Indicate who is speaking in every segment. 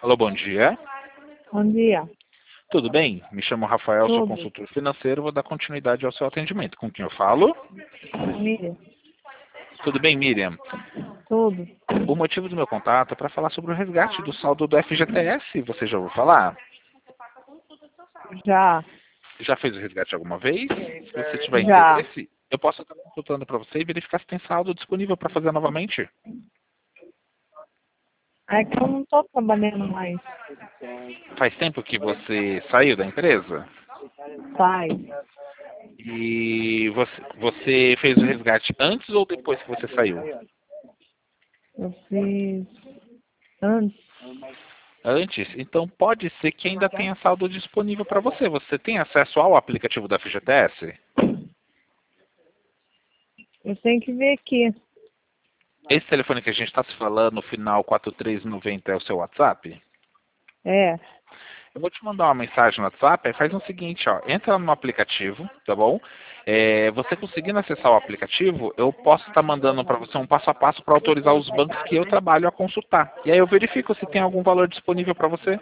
Speaker 1: Alô, bom dia.
Speaker 2: Bom dia.
Speaker 1: Tudo bem? Me chamo Rafael, sou
Speaker 2: Tudo.
Speaker 1: consultor financeiro, vou dar continuidade ao seu atendimento. Com quem eu falo?
Speaker 2: Miriam.
Speaker 1: Tudo bem, Miriam?
Speaker 2: Tudo.
Speaker 1: O motivo do meu contato é para falar sobre o resgate do saldo do FGTS. Você já ouviu falar?
Speaker 2: Já.
Speaker 1: Já fez o resgate alguma vez? Se você tiver
Speaker 2: Já.
Speaker 1: interesse, eu posso estar consultando para você e verificar se tem saldo disponível para fazer novamente.
Speaker 2: É que eu não estou trabalhando mais.
Speaker 1: Faz tempo que você saiu da empresa?
Speaker 2: Faz.
Speaker 1: E você fez o resgate antes ou depois que você saiu?
Speaker 2: Eu fiz antes.
Speaker 1: Antes? Então pode ser que ainda tenha saldo disponível para você. Você tem acesso ao aplicativo da FGTS?
Speaker 2: Eu tenho que ver aqui.
Speaker 1: Esse telefone que a gente está se falando, no final 4390, é o seu WhatsApp?
Speaker 2: É.
Speaker 1: Eu vou te mandar uma mensagem no WhatsApp, aí faz o seguinte, ó, entra no aplicativo, tá bom? Você conseguindo acessar o aplicativo, eu posso estar mandando para você um passo a passo para autorizar os bancos que eu trabalho a consultar. E aí eu verifico se tem algum valor disponível para você.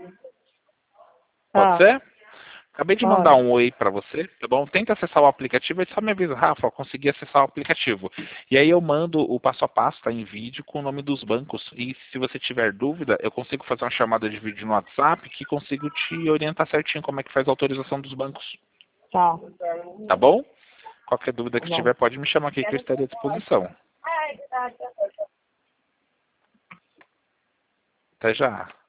Speaker 1: Pode
Speaker 2: Tá.
Speaker 1: ser? Acabei de mandar
Speaker 2: Pode.
Speaker 1: um oi para você, tá bom? Tenta acessar o aplicativo e só me avisa, Rafa, eu consegui acessar o aplicativo. E aí eu mando o passo a passo, tá, em vídeo com o nome dos bancos. E se você tiver dúvida, eu consigo fazer uma chamada de vídeo no WhatsApp que consigo te orientar certinho como é que faz a autorização dos bancos.
Speaker 2: Tá.
Speaker 1: Tá bom? Qualquer dúvida
Speaker 2: Tá
Speaker 1: que
Speaker 2: bom.
Speaker 1: tiver, pode me chamar aqui que eu estarei à disposição. Até já.